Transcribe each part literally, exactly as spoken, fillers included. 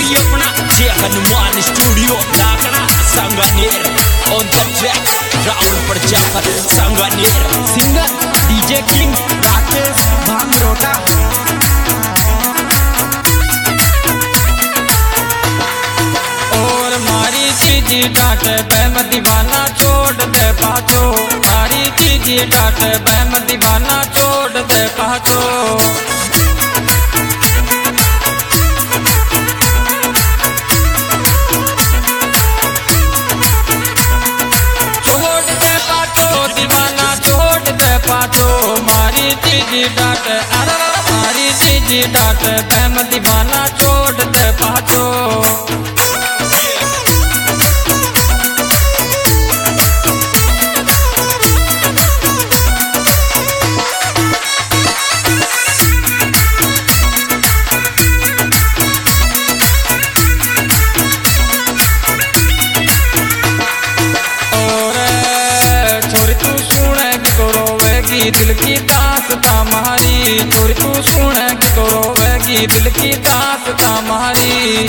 वही अपना Jai Hanuman studio Lakhna Sanganer on the track Rahul Prajapat Sanganer singer DJ king Rakesh Bhangrota. और मारी चीजी डांटे बैम दीवाना छोड़ दे पाछो, मारी चीजी डांटे बैम दीवाना छोड़ दे पाछो। पाछो मारी चीजी डांट अरे मारी चीजी डांट बैम दीवाना छोड़ दे पाछो। दिल की दास्तां हमारी छोरी तू सुनेगी तो रोवेगी, दिल की दास्तां हमारी।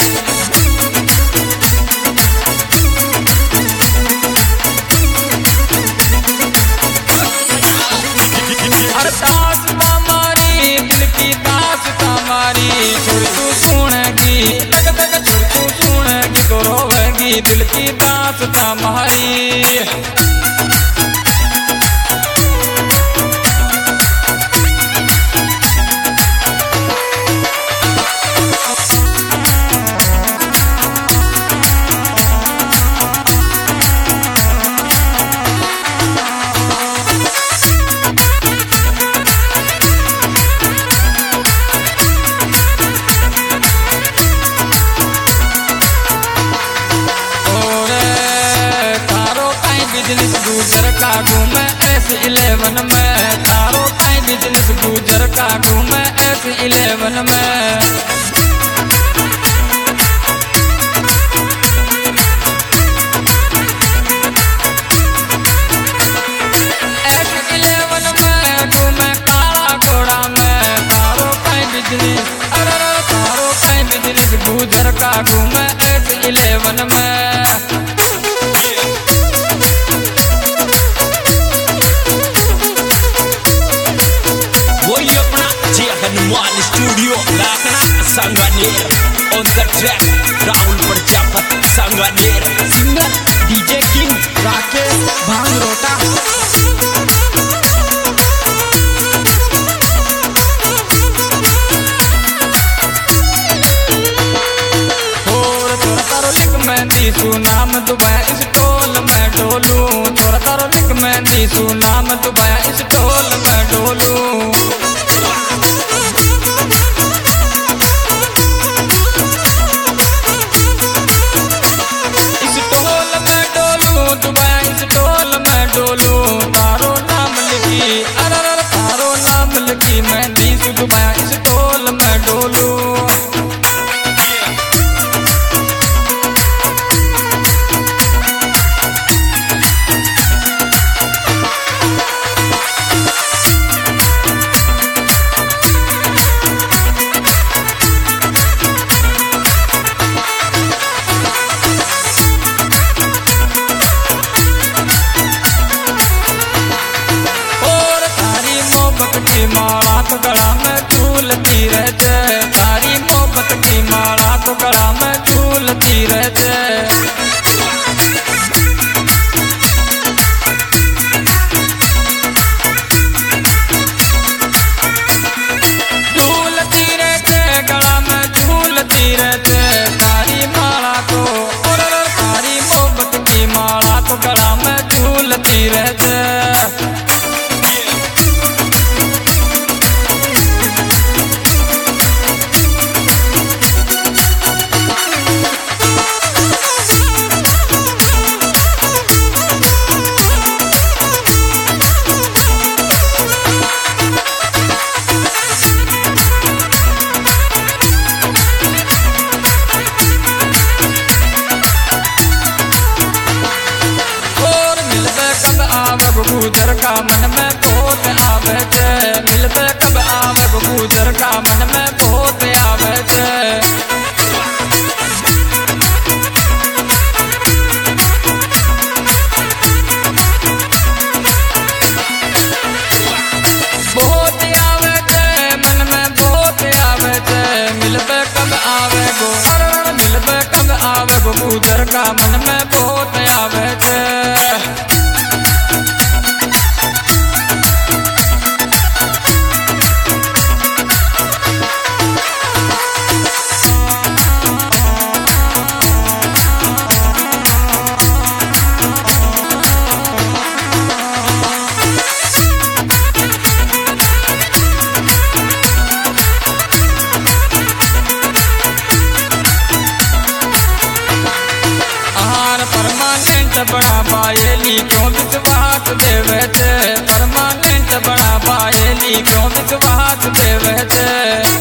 अरे दास्तां हमारी दिल की दास्तां हमारी छोरी तू सुनेगी, तक तक छोरी तू सुनेगी तो रोवेगी, दिल की दास्तां हमारी। बिजनेस गुजर का घूमे एस इलेवन में, तारो टाइम बिजनेस गुजर का घूमे एस इलेवन में। एस इलेवन में घूमे काला घोड़ा में, तारो टाइम बिजनेस अरे तारो टाइम बिजनेस गुजर का घूमे एस इलेवन में। Hanuman studio Lakhna Sanganer on the track Rahul Prajapat Sanganer singer DJ king Rakesh Bhangrota. और तोरा तारो लिख मेहंदी सुनाम दुबई इस टोल में डोलू, तोरा तारो लिख मेहंदी सुनाम दुबई इस टोल में डोलू। तारो नाम लिखी अरे तारो नाम लिखी मेहंदी सुबह इस टोल में डोलू। गुजर का मन में बहुत आवे छे। बड़ा पायली क्यों विश्वास देवे छे, परमानेंट बड़ा पायली क्यों विश्वास देवे छे।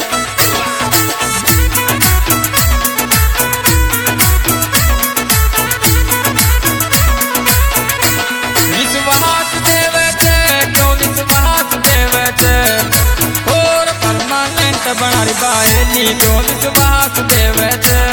विश्वास देवे छे क्यों विश्वास देवे छे, और परमानेंट बड़ा पायली क्यों विश्वास देवे छे।